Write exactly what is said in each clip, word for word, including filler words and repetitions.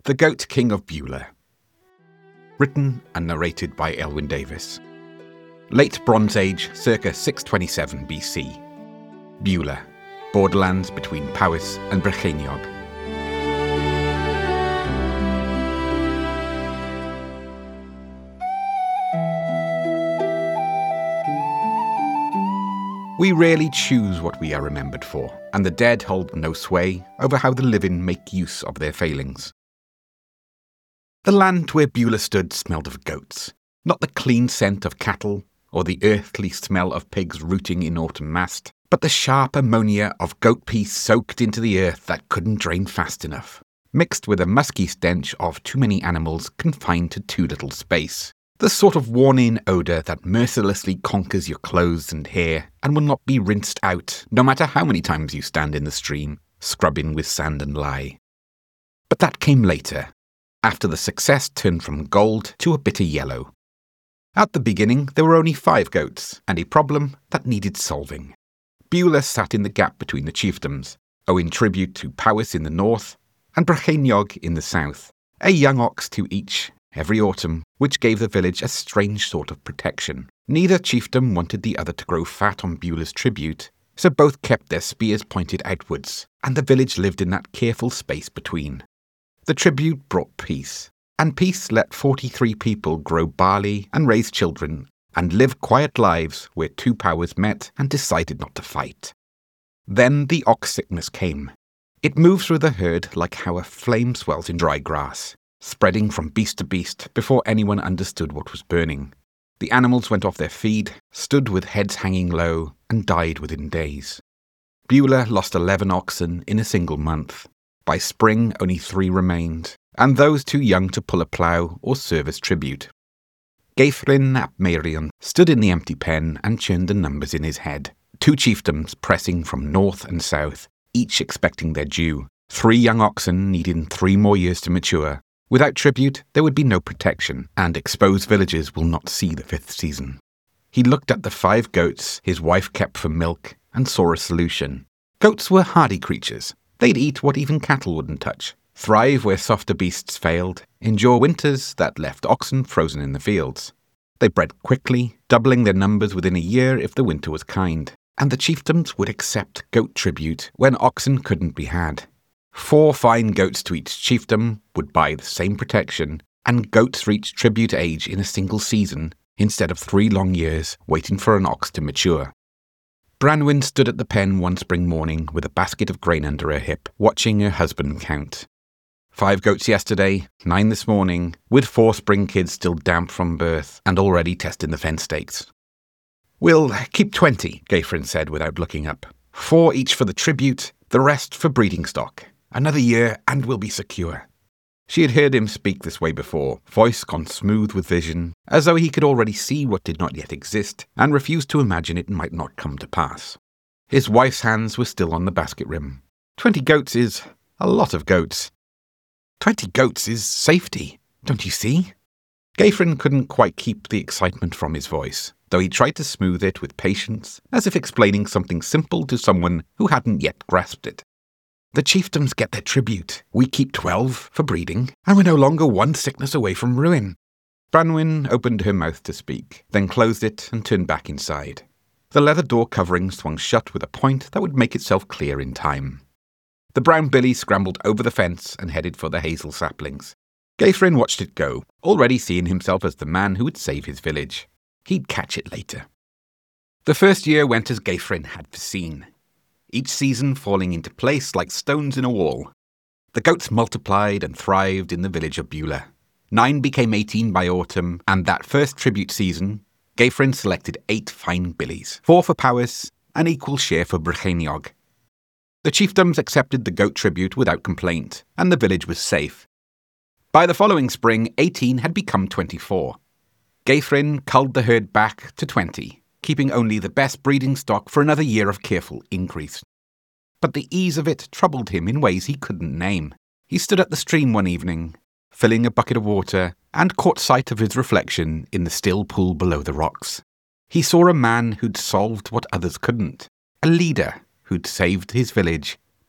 The Goat King of Beulah. Written and narrated by Elwyn Davis. Late Bronze Age, circa six twenty-seven B C. Beulah, borderlands between Powys and Brycheiniog. We rarely choose what we are remembered for, and the dead hold no sway over how the living make use of their failings. The land where Beulah stood smelled of goats, not the clean scent of cattle or the earthly smell of pigs rooting in autumn mast, but the sharp ammonia of goat pee soaked into the earth that couldn't drain fast enough, mixed with a musky stench of too many animals confined to too little space. The sort of worn-in odour that mercilessly conquers your clothes and hair and will not be rinsed out, no matter how many times you stand in the stream, scrubbing with sand and lye. But that came later, after the success turned from gold to a bitter yellow. At the beginning, there were only five goats, and a problem that needed solving. Beulah sat in the gap between the chiefdoms, owing tribute to Powys in the north and Brycheiniog in the south, a young ox to each every autumn, which gave the village a strange sort of protection. Neither chiefdom wanted the other to grow fat on Beulah's tribute, so both kept their spears pointed outwards, and the village lived in that careful space between. The tribute brought peace, and peace let forty-three people grow barley and raise children, and live quiet lives where two powers met and decided not to fight. Then the ox sickness came. It moved through the herd like how a flame swells in dry grass, spreading from beast to beast before anyone understood what was burning. The animals went off their feed, stood with heads hanging low, and died within days. Beulah lost eleven oxen in a single month. By spring, only three remained, and those too young to pull a plough or serve as tribute. Gwyfryn ap Meirion stood in the empty pen and churned the numbers in his head. Two chiefdoms pressing from north and south, each expecting their due. Three young oxen needing three more years to mature. Without tribute, there would be no protection, and exposed villages will not see the fifth season. He looked at the five goats his wife kept for milk and saw a solution. Goats were hardy creatures. They'd eat what even cattle wouldn't touch, thrive where softer beasts failed, endure winters that left oxen frozen in the fields. They bred quickly, doubling their numbers within a year if the winter was kind, and the chiefdoms would accept goat tribute when oxen couldn't be had. Four fine goats to each chiefdom would buy the same protection, and goats reached tribute age in a single season, instead of three long years waiting for an ox to mature. Branwen stood at the pen one spring morning with a basket of grain under her hip, watching her husband count. Five goats yesterday, nine this morning, with four spring kids still damp from birth and already testing the fence stakes. "We'll keep twenty, Gwyfryn said without looking up. Four each for the tribute, the rest for breeding stock. Another year and we'll be secure." She had heard him speak this way before, voice gone smooth with vision, as though he could already see what did not yet exist, and refused to imagine it might not come to pass. His wife's hands were still on the basket rim. Twenty goats is a lot of goats. Twenty goats is safety, don't you see? Gwyfryn couldn't quite keep the excitement from his voice, though he tried to smooth it with patience, as if explaining something simple to someone who hadn't yet grasped it. "The chiefdoms get their tribute. We keep twelve for breeding, and we're no longer one sickness away from ruin." Branwen opened her mouth to speak, then closed it and turned back inside. The leather door covering swung shut with a point that would make itself clear in time. The brown billy scrambled over the fence and headed for the hazel saplings. Gwyfryn watched it go, already seeing himself as the man who would save his village. He'd catch it later. The first year went as Gwyfryn had foreseen, each season falling into place like stones in a wall. The goats multiplied and thrived in the village of Beulah. Nine became eighteen by autumn, and that first tribute season, Gwyfryn selected eight fine billies, four for Powys, an equal share for Brycheiniog. The chiefdoms accepted the goat tribute without complaint, and the village was safe. By the following spring, eighteen had become twenty-four. Gwyfryn culled the herd back to twenty, keeping only the best breeding stock for another year of careful increase. But the ease of it troubled him in ways he couldn't name. He stood at the stream one evening, filling a bucket of water, and caught sight of his reflection in the still pool below the rocks. He saw a man who'd solved what others couldn't, a leader who'd saved his village,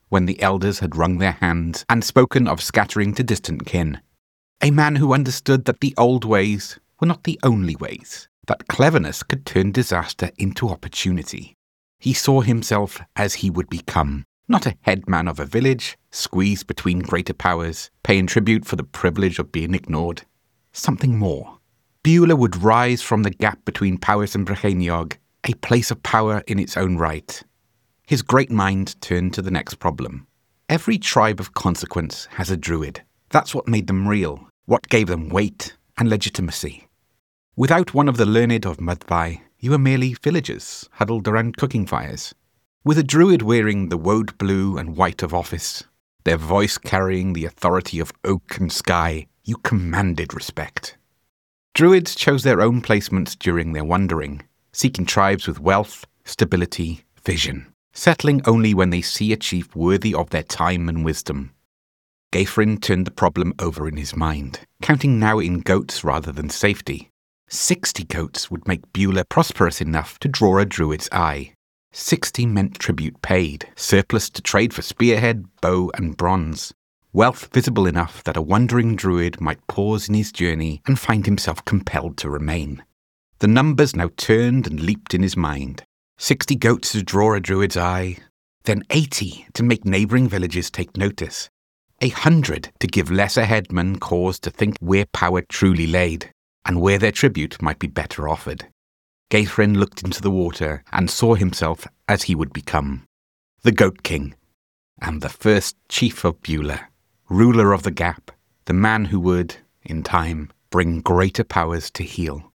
when the elders had wrung their hands and spoken of scattering to distant kin. A man who understood that the old ways were not the only ways, that cleverness could turn disaster into opportunity. He saw himself as he would become, not a headman of a village, squeezed between greater powers, paying tribute for the privilege of being ignored. Something more. Beulah would rise from the gap between Powys and Brycheiniog, a place of power in its own right. His great mind turned to the next problem. Every tribe of consequence has a druid. That's what made them real, what gave them weight and legitimacy. Without one of the learned of Myddbai, you were merely villagers huddled around cooking fires. With a druid wearing the woad blue and white of office, their voice carrying the authority of oak and sky, you commanded respect. Druids chose their own placements during their wandering, seeking tribes with wealth, stability, vision, settling only when they see a chief worthy of their time and wisdom. Gæthrin turned the problem over in his mind, counting now in goats rather than safety. Sixty goats would make Beulah prosperous enough to draw a druid's eye. Sixty meant tribute paid, surplus to trade for spearhead, bow, and bronze. Wealth visible enough that a wandering druid might pause in his journey and find himself compelled to remain. The numbers now turned and leaped in his mind. Sixty goats to draw a druid's eye, then eighty to make neighbouring villages take notice. A hundred to give lesser headmen cause to think where power truly laid, and where their tribute might be better offered. Gæthrin looked into the water and saw himself as he would become. The Goat King, and the first chief of Beulah, ruler of the Gap, the man who would, in time, bring greater powers to heal.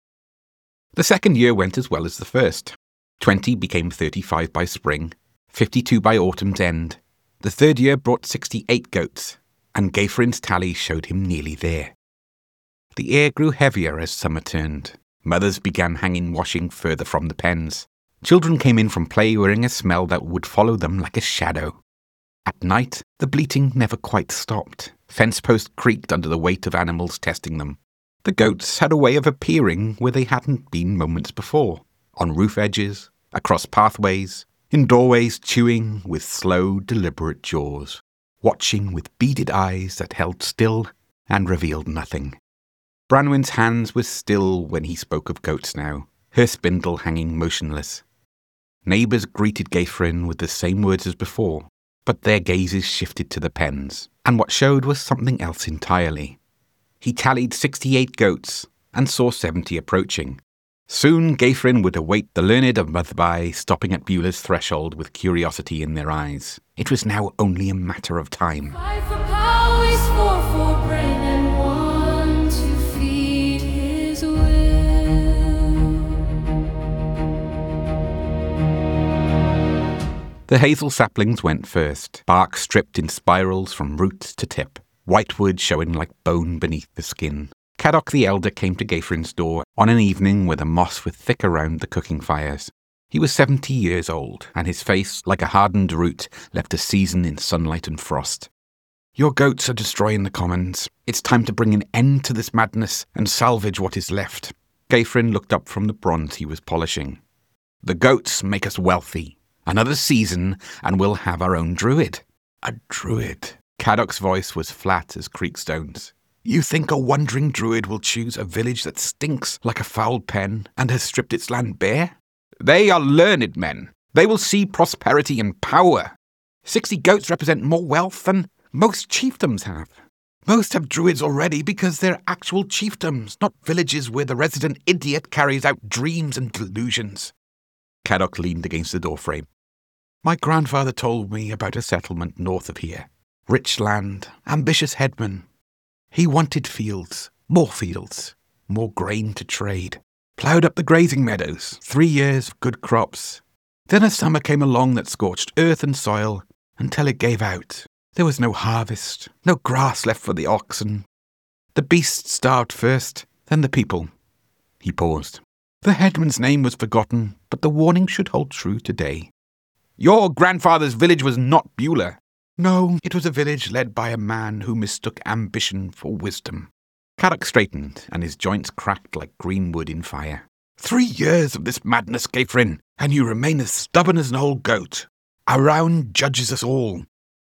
The second year went as well as the first. Twenty became thirty-five by spring, fifty-two by autumn's end. The third year brought sixty-eight goats, and Gæthrin's tally showed him nearly there. The air grew heavier as summer turned. Mothers began hanging washing further from the pens. Children came in from play wearing a smell that would follow them like a shadow. At night, the bleating never quite stopped. Fence posts creaked under the weight of animals testing them. The goats had a way of appearing where they hadn't been moments before. On roof edges, across pathways, in doorways chewing with slow, deliberate jaws, watching with beaded eyes that held still and revealed nothing. Branwen's hands were still when he spoke of goats now, her spindle hanging motionless. Neighbours greeted Gæthrin with the same words as before, but their gazes shifted to the pens, and what showed was something else entirely. He tallied sixty-eight goats, and saw seventy approaching. Soon Gæthrin would await the learned of Myddbai stopping at Beulah's threshold with curiosity in their eyes. It was now only a matter of time. Five for Powys, four for Bryn, and one to feed his will. The hazel saplings went first, bark stripped in spirals from root to tip, white wood showing like bone beneath the skin. Caddoc the elder came to Gæthrin's door on an evening where the moss was thick around the cooking fires. He was seventy years old, and his face, like a hardened root, left a season in sunlight and frost. "Your goats are destroying the commons. It's time to bring an end to this madness and salvage what is left." Gæthrin looked up from the bronze he was polishing. "The goats make us wealthy. Another season, and we'll have our own druid." "A druid?" Caddoc's voice was flat as creek stones. "You think a wandering druid will choose a village that stinks like a foul pen and has stripped its land bare? They are learned men. They will see prosperity and power. Sixty goats represent more wealth than most chiefdoms have. Most have druids already because they're actual chiefdoms, not villages where the resident idiot carries out dreams and delusions." Caddoc leaned against the doorframe. "My grandfather told me about a settlement north of here. Rich land, ambitious headmen. He wanted fields, more fields, more grain to trade. Ploughed up the grazing meadows, three years of good crops. Then a summer came along that scorched earth and soil until it gave out. There was no harvest, no grass left for the oxen. The beasts starved first, then the people." He paused. "The headman's name was forgotten, but the warning should hold true today." "Your grandfather's village was not Beulah." "No, it was a village led by a man who mistook ambition for wisdom." Caddoc straightened, and his joints cracked like green wood in fire. "Three years of this madness, Gæthrin, and you remain as stubborn as an old goat. Arawn judges us all.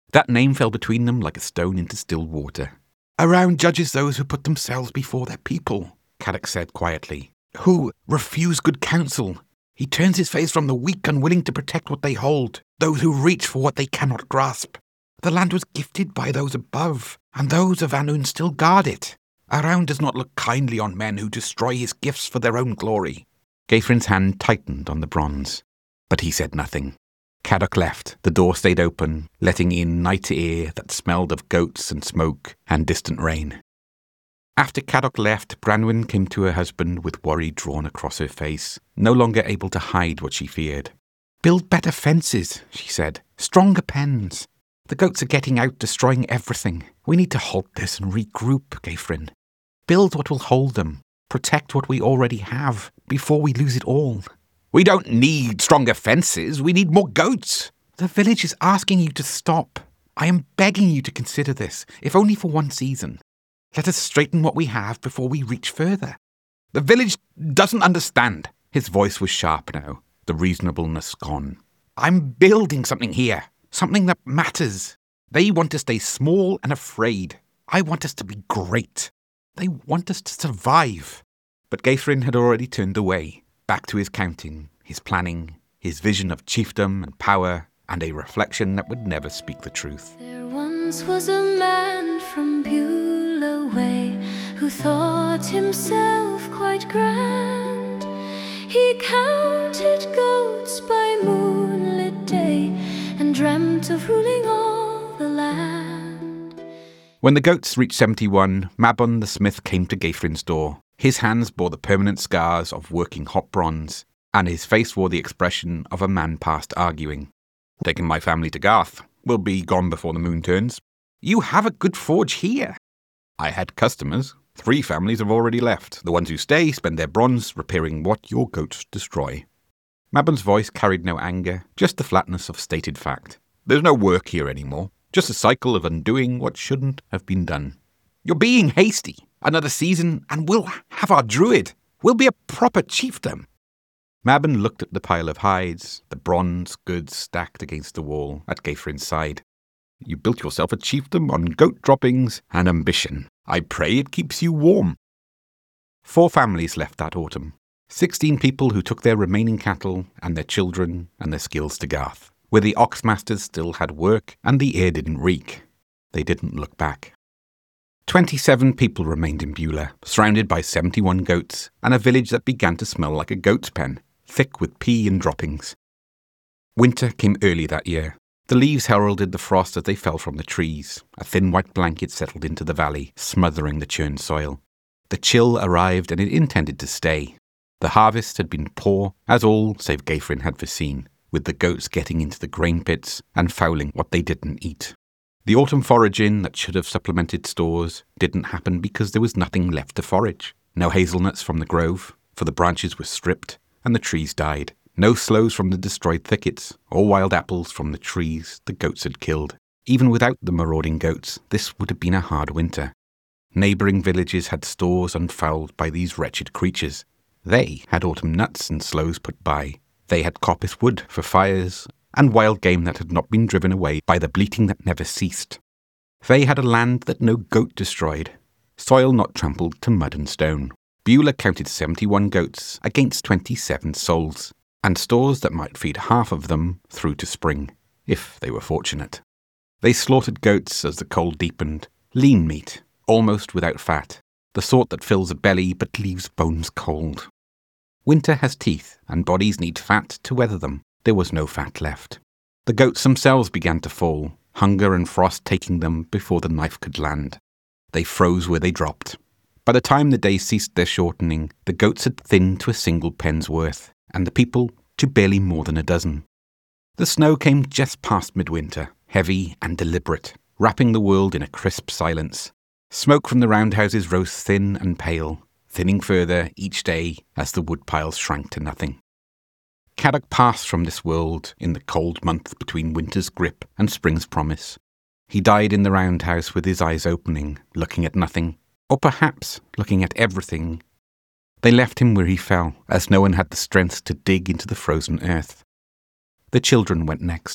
That name fell between them like a stone into still water. Around judges those who put themselves before their people, Caddoc said quietly, who refuse good counsel. He turns his face from the weak, unwilling to protect what they hold, those who reach for what they cannot grasp. The land was gifted by those above, and those of Annwn still guard it. Around does not look kindly on men who destroy his gifts for their own glory. Gayfrin's hand tightened on the bronze, but he said nothing. Caddoc left. The door stayed open, letting in night air that smelled of goats and smoke and distant rain. After Caddoc left, Branwen came to her husband with worry drawn across her face, no longer able to hide what she feared. Build better fences, she said. Stronger pens. The goats are getting out, destroying everything. We need to halt this and regroup, Gayfrin. Build what will hold them. Protect what we already have, before we lose it all. We don't need stronger fences, we need more goats. The village is asking you to stop. I am begging you to consider this, if only for one season. Let us straighten what we have before we reach further. The village doesn't understand. His voice was sharp now, the reasonableness gone. I'm building something here, something that matters. They want to stay small and afraid. I want us to be great. They want us to survive. But Gayfrin had already turned away, back to his counting, his planning, his vision of chiefdom and power, and a reflection that would never speak the truth. There once was a man from Beulah way who thought himself quite grand. He counted goats by moonlit day and dreamt of ruling all the land. When the goats reached seventy-one, Mabon the smith came to Gayfrin's door. His hands bore the permanent scars of working hot bronze, and his face wore the expression of a man past arguing. Taking my family to Garth. We'll be gone before the moon turns. You have a good forge here. I had customers. Three families have already left. The ones who stay spend their bronze repairing what your goats destroy. Mabon's voice carried no anger, just the flatness of stated fact. There's no work here anymore. Just a cycle of undoing what shouldn't have been done. You're being hasty. Another season, and we'll have our druid. We'll be a proper chiefdom. Mabon looked at the pile of hides, the bronze goods stacked against the wall at Gayfrin's side. You built yourself a chiefdom on goat droppings and ambition. I pray it keeps you warm. Four families left that autumn. Sixteen people who took their remaining cattle and their children and their skills to Garth, where the oxmasters still had work and the air didn't reek. They didn't look back. Twenty-seven people remained in Beulah, surrounded by seventy-one goats, and a village that began to smell like a goat's pen, thick with pea and droppings. Winter came early that year. The leaves heralded the frost as they fell from the trees. A thin white blanket settled into the valley, smothering the churned soil. The chill arrived and it intended to stay. The harvest had been poor, as all save Gayfrin had foreseen, with the goats getting into the grain pits and fouling what they didn't eat. The autumn foraging that should have supplemented stores didn't happen because there was nothing left to forage. No hazelnuts from the grove, for the branches were stripped and the trees died. No sloes from the destroyed thickets, or wild apples from the trees the goats had killed. Even without the marauding goats, this would have been a hard winter. Neighbouring villages had stores unfouled by these wretched creatures. They had autumn nuts and sloes put by. They had coppice wood for fires, and wild game that had not been driven away by the bleating that never ceased. They had a land that no goat destroyed, soil not trampled to mud and stone. Beulah counted seventy-one goats against twenty-seven souls, and stores that might feed half of them through to spring, if they were fortunate. They slaughtered goats as the cold deepened, lean meat, almost without fat, the sort that fills a belly but leaves bones cold. Winter has teeth, and bodies need fat to weather them. There was no fat left. The goats themselves began to fall, hunger and frost taking them before the knife could land. They froze where they dropped. By the time the days ceased their shortening, the goats had thinned to a single pen's worth, and the people to barely more than a dozen. The snow came just past midwinter, heavy and deliberate, wrapping the world in a crisp silence. Smoke from the roundhouses rose thin and pale, thinning further each day as the wood piles shrank to nothing. Caddoc passed from this world in the cold month between winter's grip and spring's promise. He died in the roundhouse with his eyes opening, looking at nothing, or perhaps looking at everything. They left him where he fell, as no one had the strength to dig into the frozen earth. The children went next.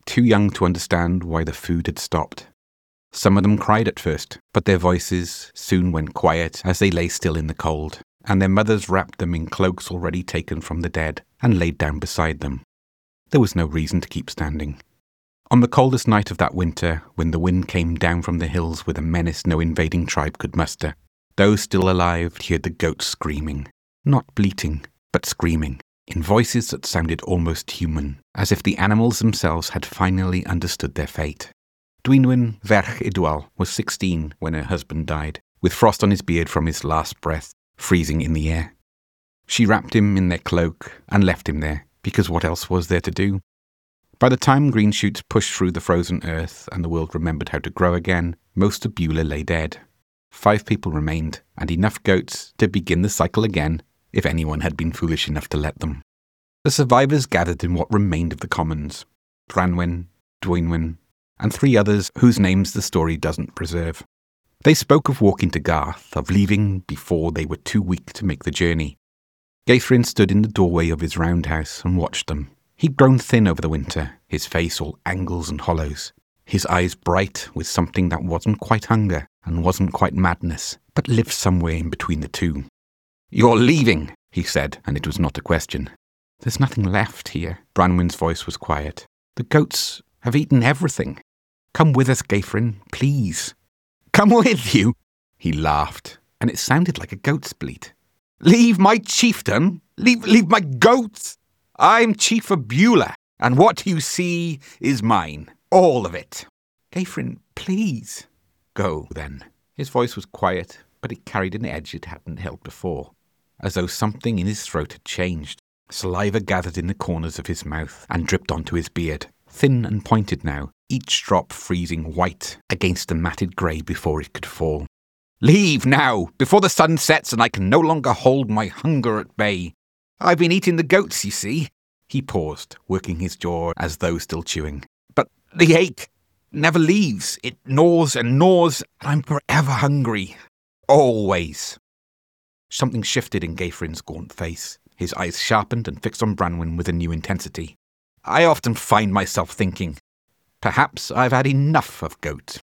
too young to understand why the food had stopped. Some of them cried at first, but their voices soon went quiet as they lay still in the cold, and their mothers wrapped them in cloaks already taken from the dead and laid down beside them. There was no reason to keep standing. On the coldest night of that winter, when the wind came down from the hills with a menace no invading tribe could muster, those still alive heard the goats screaming, not bleating, but screaming, in voices that sounded almost human, as if the animals themselves had finally understood their fate. Dwynwen Ferch Idwal was sixteen when her husband died, with frost on his beard from his last breath, freezing in the air. She wrapped him in their cloak and left him there, because what else was there to do? By the time green shoots pushed through the frozen earth and the world remembered how to grow again, most of Beulah lay dead. Five people remained, and enough goats to begin the cycle again, if anyone had been foolish enough to let them. The survivors gathered in what remained of the commons, Branwen, Dwynwen, and three others whose names the story doesn't preserve. They spoke of walking to Garth, of leaving before they were too weak to make the journey. Gaiffrin stood in the doorway of his roundhouse and watched them. He'd grown thin over the winter, his face all angles and hollows, his eyes bright with something that wasn't quite hunger and wasn't quite madness, but lived somewhere in between the two. "You're leaving," he said, and it was not a question. "There's nothing left here." Branwen's voice was quiet. "The goats have eaten everything. Come with us, Gaiffrin, please." "Come with you?" He laughed, and it sounded like a goat's bleat. "Leave my chiefdom? Leave, leave my goats? I'm chief of Beulah, and what you see is mine. All of it." "Gaiffrin, please." "Go, then." His voice was quiet, but it carried an edge it hadn't held before, as though something in his throat had changed. Saliva gathered in the corners of his mouth and dripped onto his beard, thin and pointed now, each drop freezing white against the matted grey before it could fall. "Leave now, before the sun sets and I can no longer hold my hunger at bay. I've been eating the goats, you see." He paused, working his jaw as though still chewing. "But the ache never leaves. It gnaws and gnaws, and I'm forever hungry. Always." Something shifted in Gaiffrin's gaunt face. His eyes sharpened and fixed on Branwen with a new intensity. "I often find myself thinking, perhaps I've had enough of goat."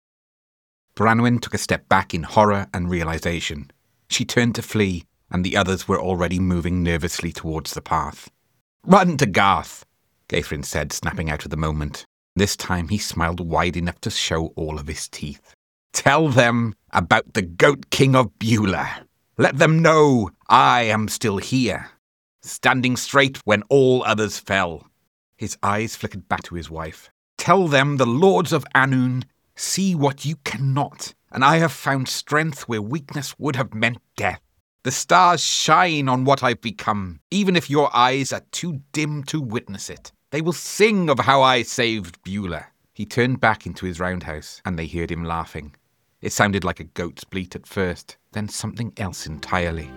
Branwen took a step back in horror and realization. She turned to flee, and the others were already moving nervously towards the path. "Run to Garth," Gaiffrin said, snapping out of the moment. This time he smiled wide enough to show all of his teeth. "Tell them about the Goat King of Beulah. Let them know I am still here, standing straight when all others fell." His eyes flickered back to his wife. "Tell them the lords of Annwn see what you cannot, and I have found strength where weakness would have meant death. The stars shine on what I've become, even if your eyes are too dim to witness it. They will sing of how I saved Beulah." He turned back into his roundhouse, and they heard him laughing. It sounded like a goat's bleat at first, then something else entirely.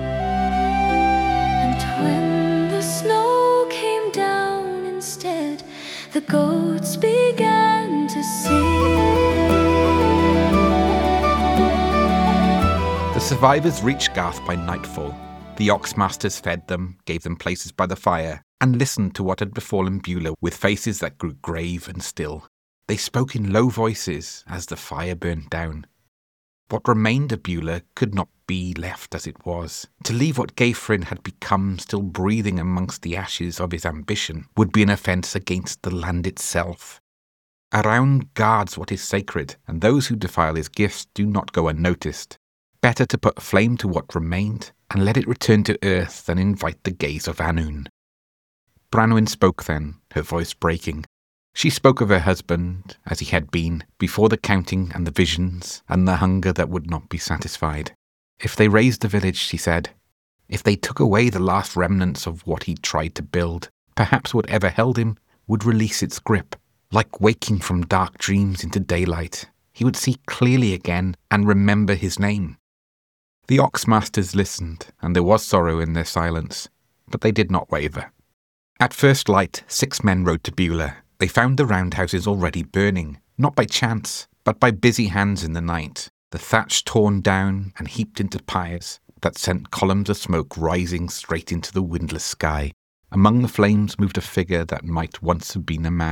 And when the snow came down instead, the goats began to sing. The survivors reached Garth by nightfall. The Oxmasters fed them, gave them places by the fire, and listened to what had befallen Beulah with faces that grew grave and still. They spoke in low voices as the fire burned down. What remained of Beulah could not be left as it was. To leave what Gaiffrin had become still breathing amongst the ashes of his ambition would be an offence against the land itself. Arawn guards what is sacred, and those who defile his gifts do not go unnoticed. Better to put a flame to what remained, and let it return to earth than invite the gaze of Annwn. Branwen spoke then, her voice breaking. She spoke of her husband, as he had been, before the counting and the visions, and the hunger that would not be satisfied. If they razed the village, she said, if they took away the last remnants of what he'd tried to build, perhaps whatever held him would release its grip. Like waking from dark dreams into daylight, he would see clearly again and remember his name. The Oxmasters listened, and there was sorrow in their silence, but they did not waver. At first light, six men rode to Beulah. They found the roundhouses already burning, not by chance, but by busy hands in the night, the thatch torn down and heaped into pyres that sent columns of smoke rising straight into the windless sky. Among the flames moved a figure that might once have been a man,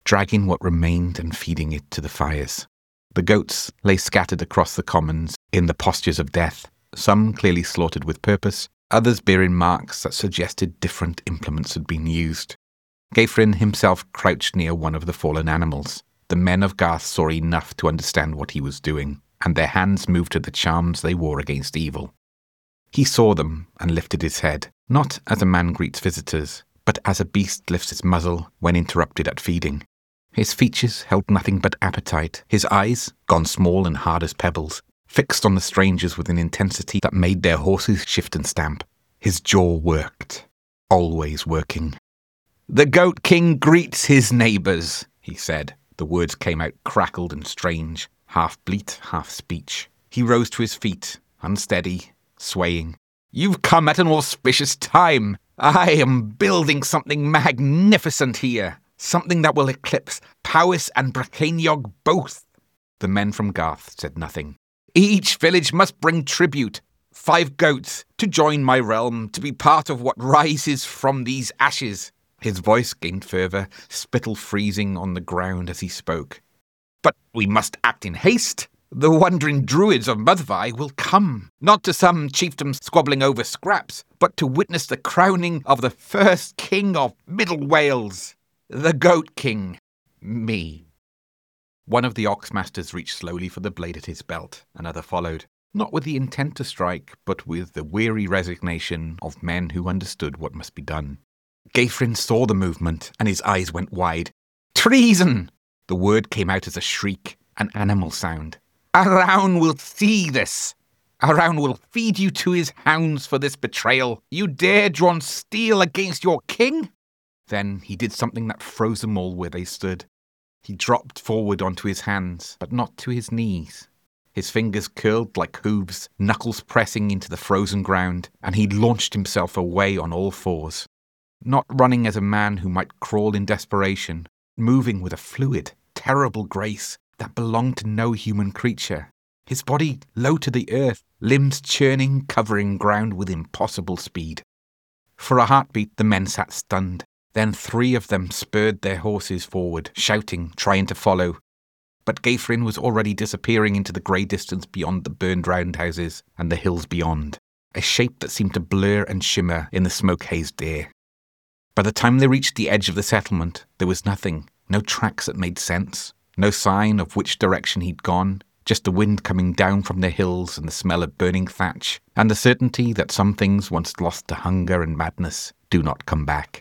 dragging what remained and feeding it to the fires. The goats lay scattered across the commons in the postures of death, some clearly slaughtered with purpose, others bearing marks that suggested different implements had been used. Gæfryn himself crouched near one of the fallen animals. The men of Garth saw enough to understand what he was doing, and their hands moved to the charms they wore against evil. He saw them and lifted his head, not as a man greets visitors, but as a beast lifts its muzzle when interrupted at feeding. His features held nothing but appetite, his eyes, gone small and hard as pebbles, fixed on the strangers with an intensity that made their horses shift and stamp. His jaw worked, always working. "The Goat King greets his neighbours," he said. The words came out crackled and strange, half bleat, half speech. He rose to his feet, unsteady, swaying. "You've come at an auspicious time. I am building something magnificent here, something that will eclipse Powys and Brycheiniog both." The men from Garth said nothing. "Each village must bring tribute, five goats, to join my realm, to be part of what rises from these ashes." His voice gained fervour, spittle freezing on the ground as he spoke. "But we must act in haste. The wandering druids of Muddvi will come, not to some chiefdom squabbling over scraps, but to witness the crowning of the first king of Middle Wales, the Goat King, me." One of the Oxmasters reached slowly for the blade at his belt. Another followed, not with the intent to strike, but with the weary resignation of men who understood what must be done. Gæfryn saw the movement, and his eyes went wide. "Treason!" The word came out as a shriek, an animal sound. "Arawn will see this. Arawn will feed you to his hounds for this betrayal. You dare draw steel against your king?" Then he did something that froze them all where they stood. He dropped forward onto his hands, but not to his knees. His fingers curled like hooves, knuckles pressing into the frozen ground, and he launched himself away on all fours. Not running as a man who might crawl in desperation, moving with a fluid, terrible grace that belonged to no human creature. His body low to the earth, limbs churning, covering ground with impossible speed. For a heartbeat, the men sat stunned. Then three of them spurred their horses forward, shouting, trying to follow. But Gæfryn was already disappearing into the grey distance beyond the burned roundhouses and the hills beyond, a shape that seemed to blur and shimmer in the smoke-hazed air. By the time they reached the edge of the settlement, there was nothing, no tracks that made sense, no sign of which direction he'd gone, just the wind coming down from the hills and the smell of burning thatch, and the certainty that some things once lost to hunger and madness do not come back.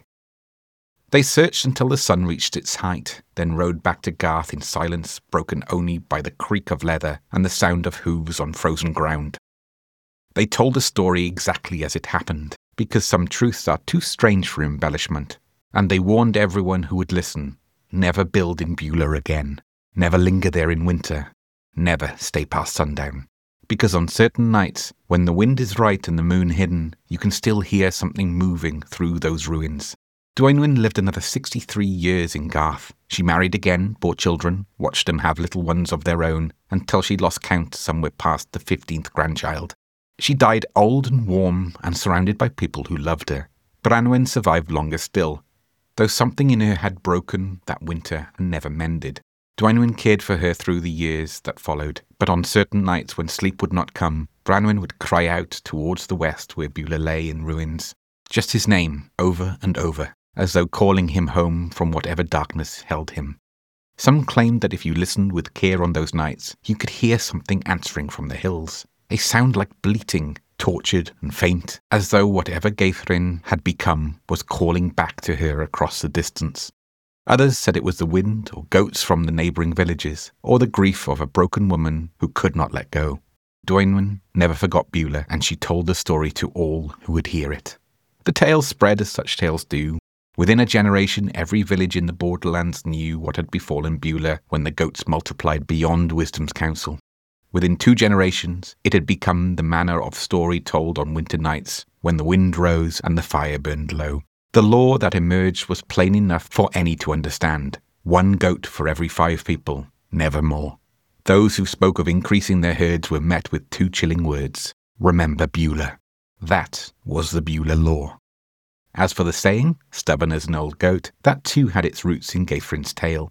They searched until the sun reached its height, then rode back to Garth in silence broken only by the creak of leather and the sound of hooves on frozen ground. They told the story exactly as it happened, because some truths are too strange for embellishment, and they warned everyone who would listen, never build in Beulah again, never linger there in winter, never stay past sundown, because on certain nights, when the wind is right and the moon hidden, you can still hear something moving through those ruins. Dwynwen lived another sixty-three years in Garth. She married again, bore children, watched them have little ones of their own, until she lost count somewhere past the fifteenth grandchild. She died old and warm and surrounded by people who loved her. Branwen survived longer still, though something in her had broken that winter and never mended. Dwynwen cared for her through the years that followed, but on certain nights when sleep would not come, Branwen would cry out towards the west where Beulah lay in ruins. Just his name, over and over, as though calling him home from whatever darkness held him. Some claimed that if you listened with care on those nights, you could hear something answering from the hills. A sound like bleating, tortured and faint, as though whatever Gæfryn had become was calling back to her across the distance. Others said it was the wind or goats from the neighbouring villages, or the grief of a broken woman who could not let go. Dwynwen never forgot Beulah, and she told the story to all who would hear it. The tale spread as such tales do. Within a generation, every village in the borderlands knew what had befallen Beulah when the goats multiplied beyond Wisdom's counsel. Within two generations, it had become the manner of story told on winter nights, when the wind rose and the fire burned low. The law that emerged was plain enough for any to understand. One goat for every five people, never more. Those who spoke of increasing their herds were met with two chilling words: remember Beulah. That was the Beulah law. As for the saying, stubborn as an old goat, that too had its roots in Gæfryn's tale.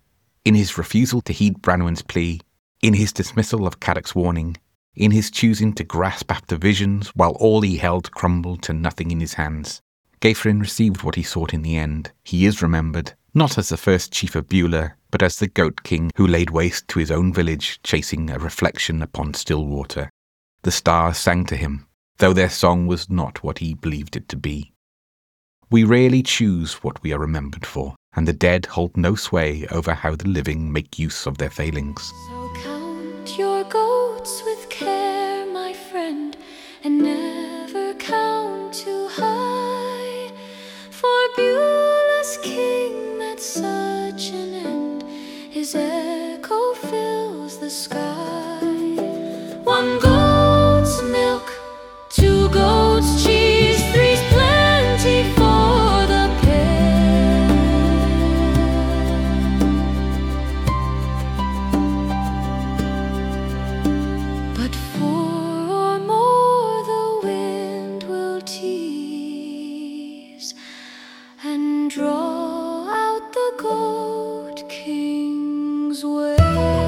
In his refusal to heed Branwen's plea, in his dismissal of Cadoc's warning, in his choosing to grasp after visions while all he held crumbled to nothing in his hands, Gæthrin received what he sought in the end. He is remembered, not as the first chief of Beulah, but as the Goat King who laid waste to his own village, chasing a reflection upon still water. The stars sang to him, though their song was not what he believed it to be. We rarely choose what we are remembered for, and the dead hold no sway over how the living make use of their failings. So count your goats with care, my friend, and never count too high, for Beulah's king met such an end, his echo fills the sky. One goat's milk, two goats' cheese, three's plenty for the pair. But four or more the wind will tease and draw out the Goat King's way.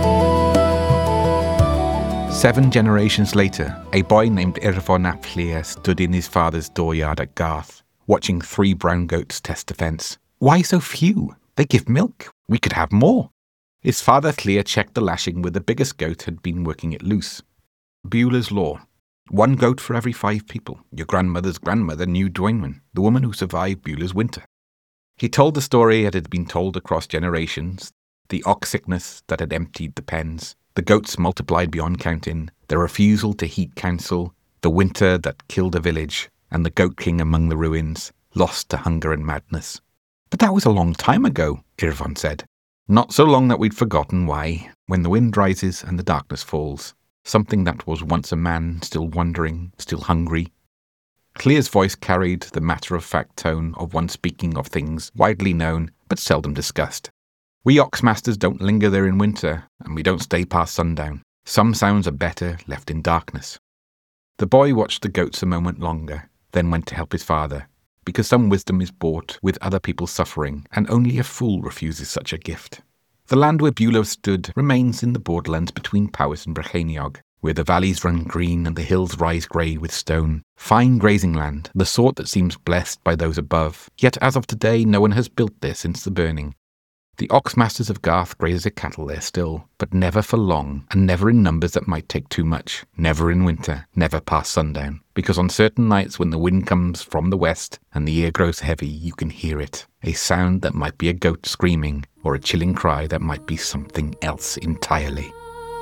Seven generations later, a boy named Irfon ap Llŷr stood in his father's dooryard at Garth, watching three brown goats test defence. Why so few? They give milk. We could have more. His father Llŷr checked the lashing where the biggest goat had been working it loose. Beulah's law. One goat for every five people. Your grandmother's grandmother knew Dwynwen, the woman who survived Beulah's winter. He told the story that had been told across generations, the ox sickness that had emptied the pens, the goats multiplied beyond counting, the refusal to heed counsel, the winter that killed a village, and the Goat King among the ruins, lost to hunger and madness. But that was a long time ago, Irfon said. Not so long that we'd forgotten why, when the wind rises and the darkness falls, something that was once a man, still wandering, still hungry. Llŷr's voice carried the matter-of-fact tone of one speaking of things widely known but seldom discussed. We Oxmasters don't linger there in winter, and we don't stay past sundown. Some sounds are better left in darkness. The boy watched the goats a moment longer, then went to help his father, because some wisdom is bought with other people's suffering, and only a fool refuses such a gift. The land where Beulah stood remains in the borderlands between Powys and Brycheiniog, where the valleys run green and the hills rise grey with stone. Fine grazing land, the sort that seems blessed by those above, yet as of today no one has built there since the burning. The Oxmasters of Garth graze their cattle there still, but never for long, and never in numbers that might take too much, never in winter, never past sundown, because on certain nights when the wind comes from the west and the air grows heavy, you can hear it, a sound that might be a goat screaming, or a chilling cry that might be something else entirely.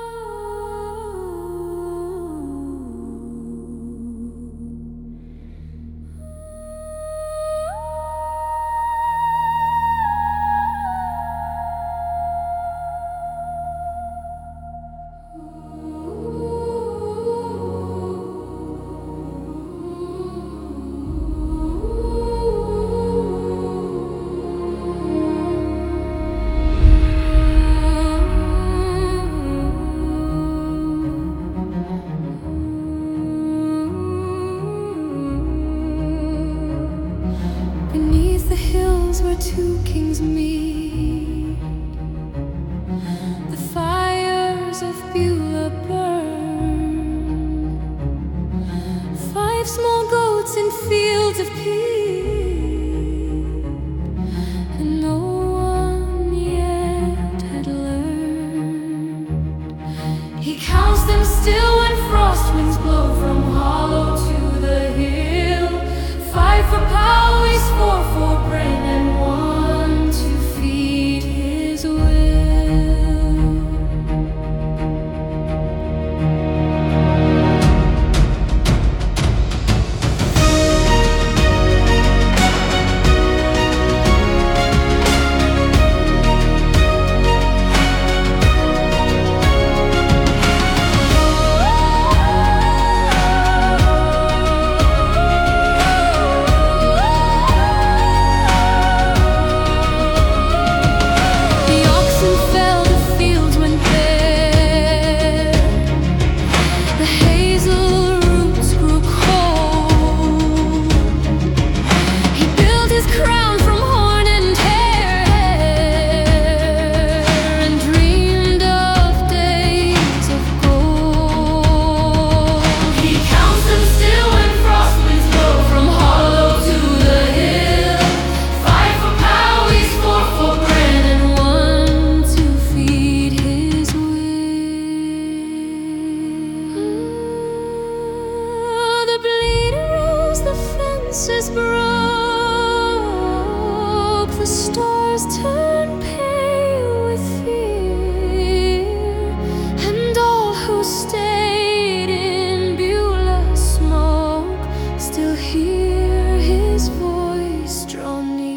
Where two kings meet, the fires of Beulah burn, five small goats in fields of peace, and no one yet had learned. He counts them still when frost winds blow from hollow to the hill, five for Powys, four for Bren, and one to feed his will. voices broke, the stars turned pale with fear, and all who stayed in Beulah's smoke still hear his voice draw near.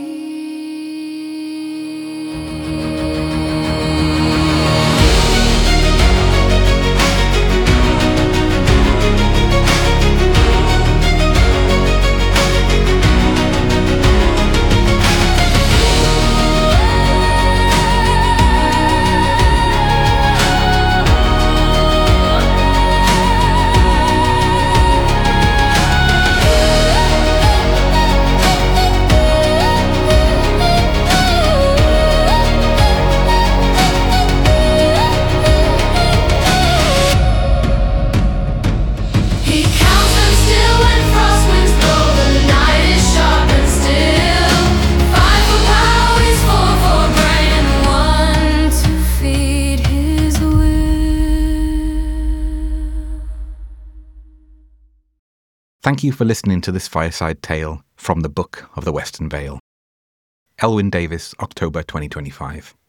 Thank you for listening to this fireside tale from the Book of the Western Vale. Elwyn Davis, October twenty twenty-five.